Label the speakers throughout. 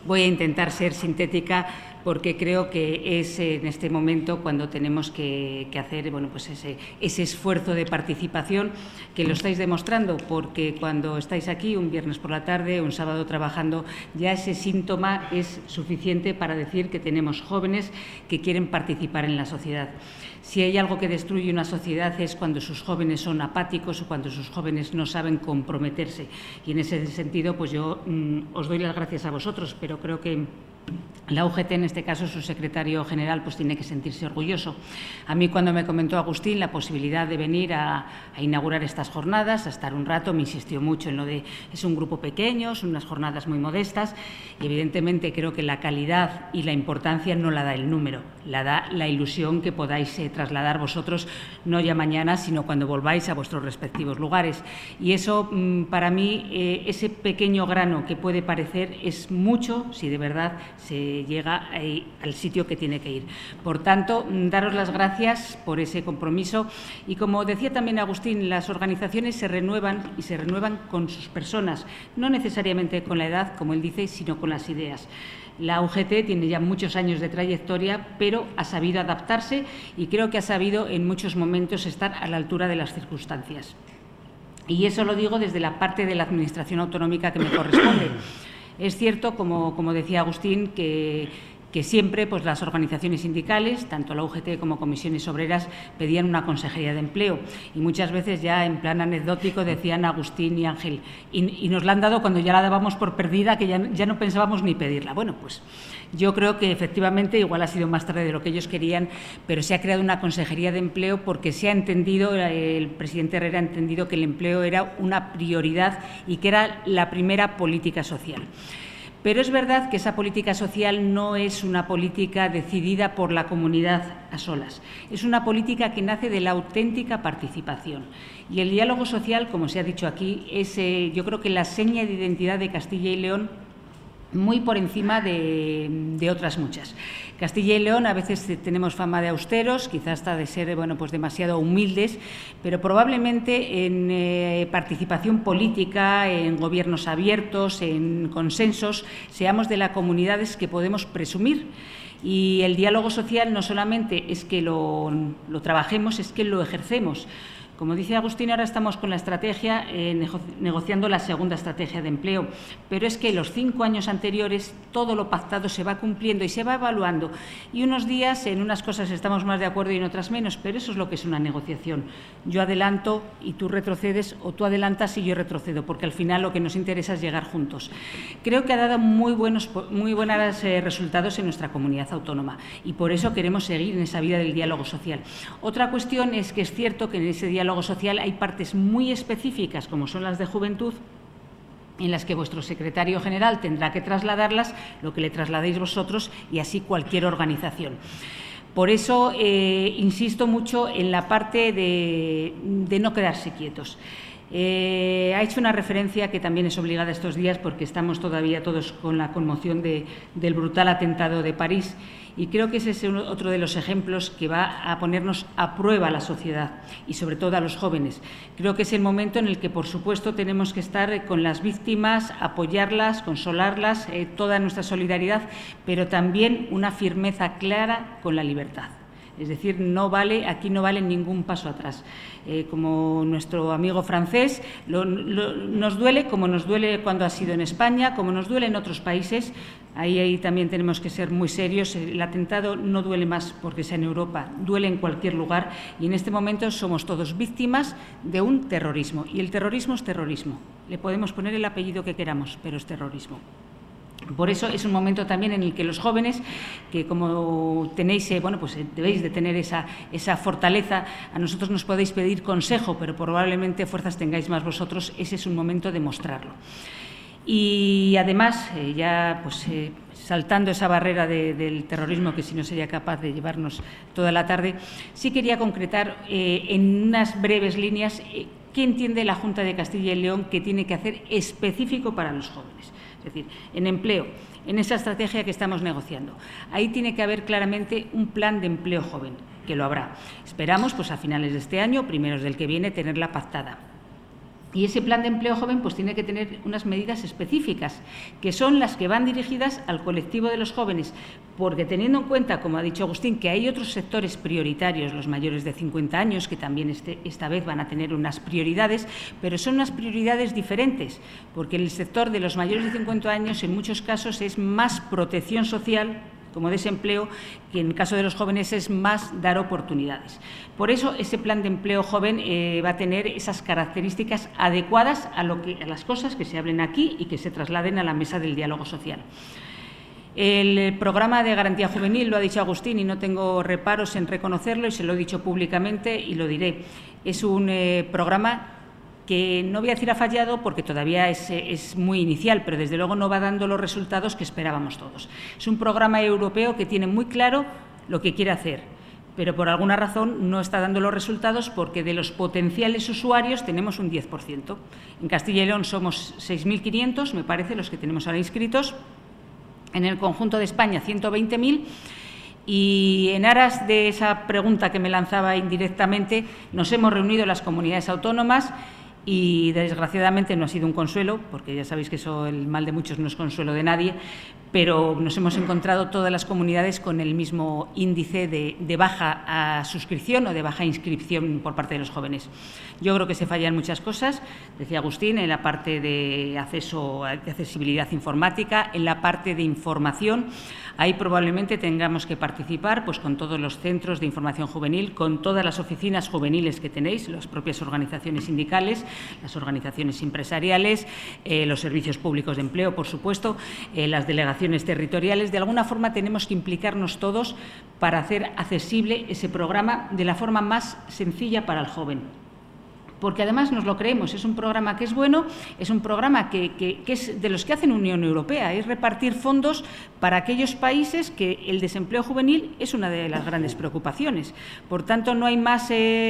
Speaker 1: Voy a intentar ser sintética porque creo que es en este momento cuando tenemos que hacer pues ese esfuerzo de participación, que lo estáis demostrando, porque cuando estáis aquí un viernes por la tarde, un sábado trabajando, ya ese síntoma es suficiente para decir que tenemos jóvenes que quieren participar en la sociedad. Si hay algo que destruye una sociedad es cuando sus jóvenes son apáticos o cuando sus jóvenes no saben comprometerse. Y en ese sentido, pues yo os doy las gracias a vosotros, pero creo que la UGT, en este caso, su secretario general, pues tiene que sentirse orgulloso. A mí, cuando me comentó Agustín la posibilidad de venir a inaugurar estas jornadas, a estar un rato, me insistió mucho en lo de es un grupo pequeño, son unas jornadas muy modestas y, evidentemente, creo que la calidad y la importancia no la da el número, la da la ilusión que podáis trasladar vosotros, no ya mañana, sino cuando volváis a vuestros respectivos lugares. Y eso, para mí, ese pequeño grano que puede parecer es mucho si de verdad se llega al sitio que tiene que ir. Por tanto, daros las gracias por ese compromiso y, como decía también Agustín, las organizaciones se renuevan y se renuevan con sus personas, no necesariamente con la edad, como él dice, sino con las ideas. La UGT tiene ya muchos años de trayectoria, pero ha sabido adaptarse y creo que ha sabido en muchos momentos estar a la altura de las circunstancias. Y eso lo digo desde la parte de la Administración autonómica que me corresponde. Es cierto, como decía Agustín, que siempre pues, las organizaciones sindicales, tanto la UGT como comisiones obreras, pedían una consejería de empleo. Y muchas veces ya en plan anecdótico decían Agustín y Ángel, y nos la han dado cuando ya la dábamos por perdida, que ya no pensábamos ni pedirla. Bueno, pues yo creo que efectivamente igual ha sido más tarde de lo que ellos querían, pero se ha creado una consejería de empleo porque se ha entendido, el presidente Herrera ha entendido que el empleo era una prioridad y que era la primera política social. Pero es verdad que esa política social no es una política decidida por la comunidad a solas. Es una política que nace de la auténtica participación. Y el diálogo social, como se ha dicho aquí, es yo creo que la seña de identidad de Castilla y León, muy por encima de otras muchas. Castilla y León a veces tenemos fama de austeros, quizás hasta de ser pues demasiado humildes, pero probablemente en participación política, en gobiernos abiertos, en consensos, seamos de las comunidades que podemos presumir. Y el diálogo social no solamente es que lo trabajemos, es que lo ejercemos. Como dice Agustín, ahora estamos con la estrategia, negociando la segunda estrategia de empleo, pero es que los 5 años anteriores todo lo pactado se va cumpliendo y se va evaluando. Y unos días en unas cosas estamos más de acuerdo y en otras menos, pero eso es lo que es una negociación. Yo adelanto y tú retrocedes, o tú adelantas y yo retrocedo, porque al final lo que nos interesa es llegar juntos. Creo que ha dado muy buenos resultados en nuestra comunidad autónoma y por eso queremos seguir en esa vida del diálogo social. Otra cuestión es que es cierto que en ese diálogo social hay partes muy específicas, como son las de juventud, en las que vuestro secretario general tendrá que trasladarlas, lo que le trasladéis vosotros y así cualquier organización. Por eso insisto mucho en la parte de no quedarse quietos. Ha hecho una referencia que también es obligada estos días porque estamos todavía todos con la conmoción del brutal atentado de París y creo que ese es otro de los ejemplos que va a ponernos a prueba a la sociedad y sobre todo a los jóvenes. Creo que es el momento en el que, por supuesto, tenemos que estar con las víctimas, apoyarlas, consolarlas, toda nuestra solidaridad, pero también una firmeza clara con la libertad. Es decir, aquí no vale ningún paso atrás. Como nuestro amigo francés, nos duele como nos duele cuando ha sido en España, como nos duele en otros países. Ahí también tenemos que ser muy serios. El atentado no duele más porque sea en Europa, duele en cualquier lugar y en este momento somos todos víctimas de un terrorismo. Y el terrorismo es terrorismo. Le podemos poner el apellido que queramos, pero es terrorismo. Por eso es un momento también en el que los jóvenes, que como tenéis, pues debéis de tener esa fortaleza, a nosotros nos podéis pedir consejo, pero probablemente fuerzas tengáis más vosotros, ese es un momento de mostrarlo. Y además, saltando esa barrera del terrorismo, que si no sería capaz de llevarnos toda la tarde, sí quería concretar en unas breves líneas qué entiende la Junta de Castilla y León que tiene que hacer específico para los jóvenes. Es decir, en empleo, en esa estrategia que estamos negociando. Ahí tiene que haber claramente un plan de empleo joven, que lo habrá. Esperamos, a finales de este año, primeros del que viene, tenerla pactada. Y ese plan de empleo joven pues tiene que tener unas medidas específicas, que son las que van dirigidas al colectivo de los jóvenes, porque teniendo en cuenta, como ha dicho Agustín, que hay otros sectores prioritarios, los mayores de 50 años, que también esta vez van a tener unas prioridades, pero son unas prioridades diferentes, porque el sector de los mayores de 50 años en muchos casos es más protección social como desempleo, que en el caso de los jóvenes es más dar oportunidades. Por eso, ese plan de empleo joven va a tener esas características adecuadas a las cosas que se hablen aquí y que se trasladen a la mesa del diálogo social. El programa de garantía juvenil, lo ha dicho Agustín y no tengo reparos en reconocerlo y se lo he dicho públicamente y lo diré. Es un programa que no voy a decir ha fallado porque todavía es muy inicial, pero desde luego no va dando los resultados que esperábamos todos. Es un programa europeo que tiene muy claro lo que quiere hacer, pero por alguna razón no está dando los resultados porque de los potenciales usuarios tenemos un 10%. En Castilla y León somos 6.500, me parece, los que tenemos ahora inscritos. En el conjunto de España, 120.000. Y en aras de esa pregunta que me lanzaba indirectamente, nos hemos reunido las comunidades autónomas y desgraciadamente no ha sido un consuelo, porque ya sabéis que eso, el mal de muchos no es consuelo de nadie, pero nos hemos encontrado todas las comunidades con el mismo índice de baja suscripción o de baja inscripción por parte de los jóvenes. Yo creo que se fallan muchas cosas, decía Agustín, en la parte de acceso, de accesibilidad informática, en la parte de información. Ahí probablemente tengamos que participar pues, con todos los centros de información juvenil, con todas las oficinas juveniles que tenéis, las propias organizaciones sindicales, las organizaciones empresariales, los servicios públicos de empleo, por supuesto, las delegaciones territoriales. De alguna forma tenemos que implicarnos todos para hacer accesible ese programa de la forma más sencilla para el joven. Porque además nos lo creemos, es un programa que es bueno, es un programa que es de los que hacen Unión Europea, es repartir fondos para aquellos países que el desempleo juvenil es una de las grandes preocupaciones. Por tanto, no hay más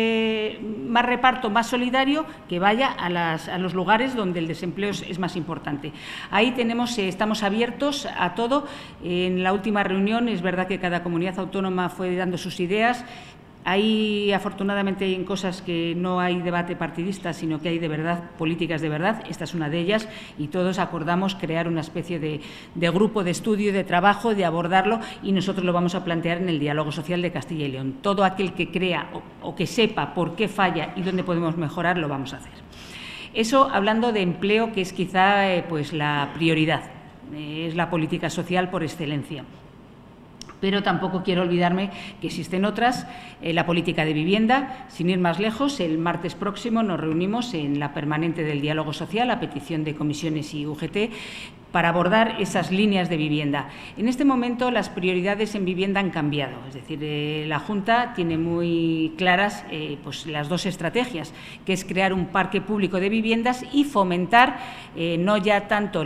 Speaker 1: reparto, más solidario que vaya a los lugares donde el desempleo es más importante. Ahí estamos abiertos a todo. En la última reunión es verdad que cada comunidad autónoma fue dando sus ideas. Ahí, afortunadamente, hay cosas que no hay debate partidista, sino que hay de verdad políticas de verdad. Esta es una de ellas y todos acordamos crear una especie de grupo de estudio, de trabajo, de abordarlo y nosotros lo vamos a plantear en el diálogo social de Castilla y León. Todo aquel que crea o que sepa por qué falla y dónde podemos mejorar, lo vamos a hacer. Eso hablando de empleo, que es quizá pues la prioridad, es la política social por excelencia. Pero tampoco quiero olvidarme que existen otras, la política de vivienda. Sin ir más lejos, el martes próximo nos reunimos en la permanente del diálogo social, a petición de comisiones y UGT, para abordar esas líneas de vivienda. En este momento las prioridades en vivienda han cambiado, es decir, la Junta tiene muy claras pues las dos estrategias, que es crear un parque público de viviendas y fomentar no ya tanto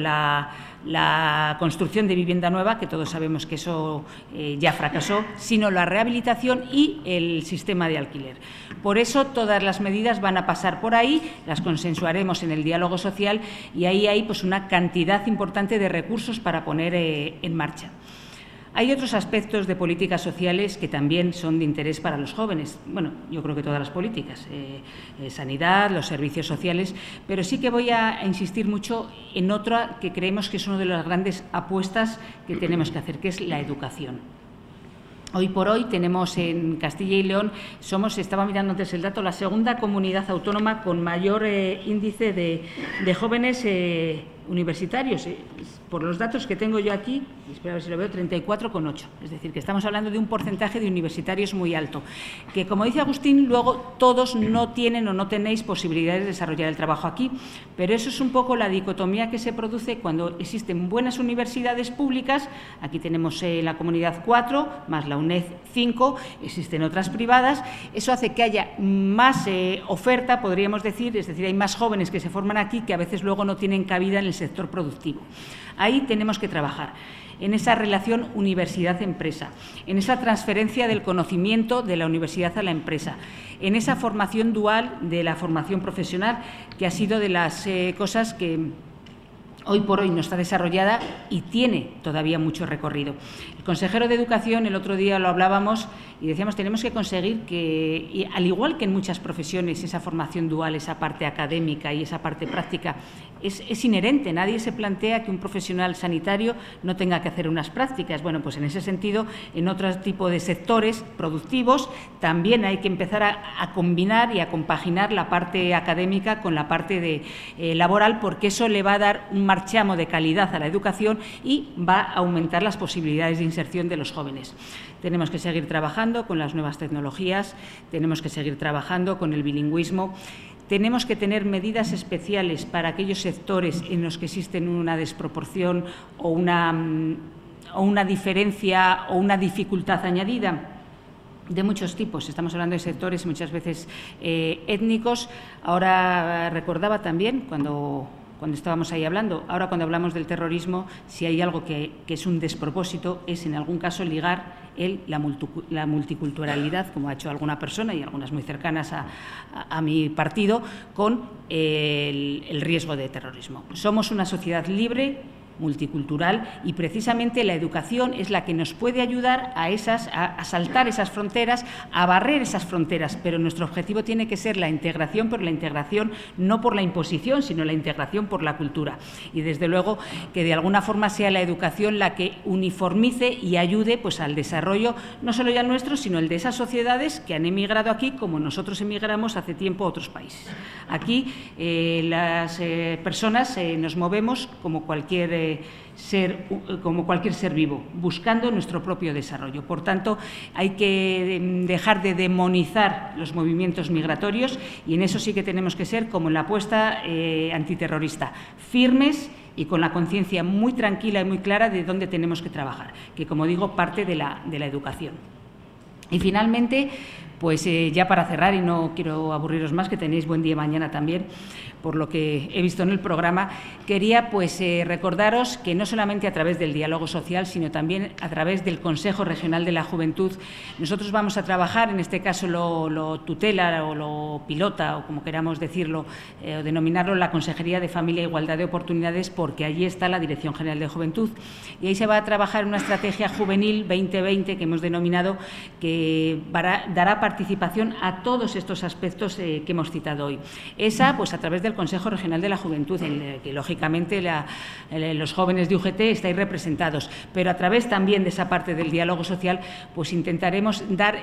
Speaker 1: la construcción de vivienda nueva, que todos sabemos que eso ya fracasó, sino la rehabilitación y el sistema de alquiler. Por eso todas las medidas van a pasar por ahí, las consensuaremos en el diálogo social y ahí hay pues una cantidad importante de recursos para poner en marcha. Hay otros aspectos de políticas sociales que también son de interés para los jóvenes. Bueno, yo creo que todas las políticas, sanidad, los servicios sociales, pero sí que voy a insistir mucho en otra que creemos que es una de las grandes apuestas que tenemos que hacer, que es la educación. Hoy por hoy tenemos en Castilla y León, estaba mirando antes el dato, la segunda comunidad autónoma con mayor índice de jóvenes universitarios. Por los datos que tengo yo aquí, espera a ver si lo veo, 34,8. Es decir, que estamos hablando de un porcentaje de universitarios muy alto. Que, como dice Agustín, luego todos no tienen o no tenéis posibilidades de desarrollar el trabajo aquí. Pero eso es un poco la dicotomía que se produce cuando existen buenas universidades públicas. Aquí tenemos la Comunidad 4, más la UNED 5, existen otras privadas. Eso hace que haya más oferta, podríamos decir, es decir, hay más jóvenes que se forman aquí que a veces luego no tienen cabida en el sector productivo. Ahí tenemos que trabajar, en esa relación universidad-empresa, en esa transferencia del conocimiento de la universidad a la empresa, en esa formación dual de la formación profesional, que ha sido de las cosas que hoy por hoy no está desarrollada y tiene todavía mucho recorrido. El consejero de Educación, el otro día lo hablábamos y decíamos tenemos que conseguir que, y al igual que en muchas profesiones, esa formación dual, esa parte académica y esa parte práctica es inherente. Nadie se plantea que un profesional sanitario no tenga que hacer unas prácticas. Bueno, pues en ese sentido, en otro tipo de sectores productivos también hay que empezar a combinar y a compaginar la parte académica con la parte laboral, porque eso le va a dar un marchamo de calidad a la educación y va a aumentar las posibilidades de inserción de los jóvenes. Tenemos que seguir trabajando con las nuevas tecnologías, tenemos que seguir trabajando con el bilingüismo. Tenemos que tener medidas especiales para aquellos sectores en los que existen una desproporción o una diferencia o una dificultad añadida de muchos tipos. Estamos hablando de sectores muchas veces étnicos. Ahora recordaba también cuando estábamos ahí hablando, ahora cuando hablamos del terrorismo, si hay algo que es un despropósito es en algún caso ligar la multiculturalidad, como ha hecho alguna persona y algunas muy cercanas a mi partido, con el riesgo de terrorismo. Somos una sociedad libre, multicultural, y precisamente la educación es la que nos puede ayudar a saltar esas fronteras, a barrer esas fronteras, pero nuestro objetivo tiene que ser la integración, pero la integración no por la imposición, sino la integración por la cultura. Y desde luego que de alguna forma sea la educación la que uniformice y ayude pues al desarrollo, no solo ya nuestro, sino el de esas sociedades que han emigrado aquí, como nosotros emigramos hace tiempo a otros países. Aquí las personas nos movemos como cualquier ser vivo, buscando nuestro propio desarrollo. Por tanto, hay que dejar de demonizar los movimientos migratorios y en eso sí que tenemos que ser, como en la apuesta antiterrorista, firmes y con la conciencia muy tranquila y muy clara de dónde tenemos que trabajar, que, como digo, parte de la educación. Y finalmente, pues ya para cerrar, y no quiero aburriros más, que tenéis buen día mañana también, por lo que he visto en el programa, quería pues recordaros que no solamente a través del diálogo social, sino también a través del Consejo Regional de la Juventud, nosotros vamos a trabajar, en este caso lo tutela o lo pilota, o como queramos decirlo, o denominarlo, la Consejería de Familia e Igualdad de Oportunidades, porque allí está la Dirección General de Juventud. Y ahí se va a trabajar una estrategia juvenil 2020 que hemos denominado, que dará participación a todos estos aspectos que hemos citado hoy. Esa, pues a través del Consejo Regional de la Juventud, en el que lógicamente los jóvenes de UGT estáis representados, pero a través también de esa parte del diálogo social, pues intentaremos dar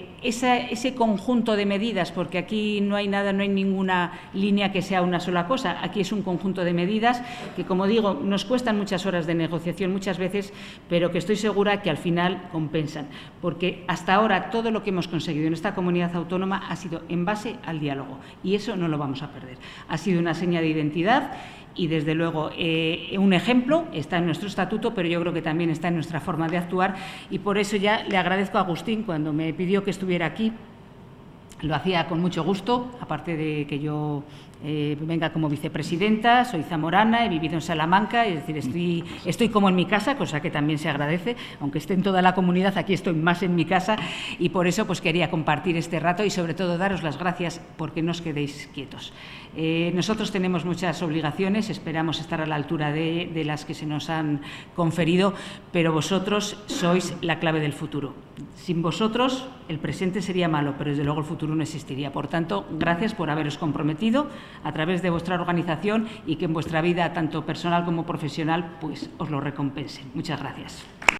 Speaker 1: ese conjunto de medidas, porque aquí no hay ninguna línea que sea una sola cosa, aquí es un conjunto de medidas que, como digo, nos cuestan muchas horas de negociación muchas veces, pero que estoy segura que al final compensan, porque hasta ahora todo lo que hemos conseguido en esta comunidad autónoma ha sido en base al diálogo y eso no lo vamos a perder. Ha sido una seña de identidad y, desde luego, un ejemplo está en nuestro estatuto, pero yo creo que también está en nuestra forma de actuar y por eso ya le agradezco a Agustín cuando me pidió que estuviera aquí. Lo hacía con mucho gusto, aparte de que yo venga como vicepresidenta, soy zamorana, he vivido en Salamanca, es decir, estoy como en mi casa, cosa que también se agradece, aunque esté en toda la comunidad, aquí estoy más en mi casa y por eso pues quería compartir este rato y sobre todo daros las gracias porque no os quedéis quietos. Nosotros tenemos muchas obligaciones, esperamos estar a la altura de las que se nos han conferido, pero vosotros sois la clave del futuro. Sin vosotros el presente sería malo, pero desde luego el futuro no existiría. Por tanto, gracias por haberos comprometido a través de vuestra organización y que en vuestra vida, tanto personal como profesional, pues os lo recompensen. Muchas gracias.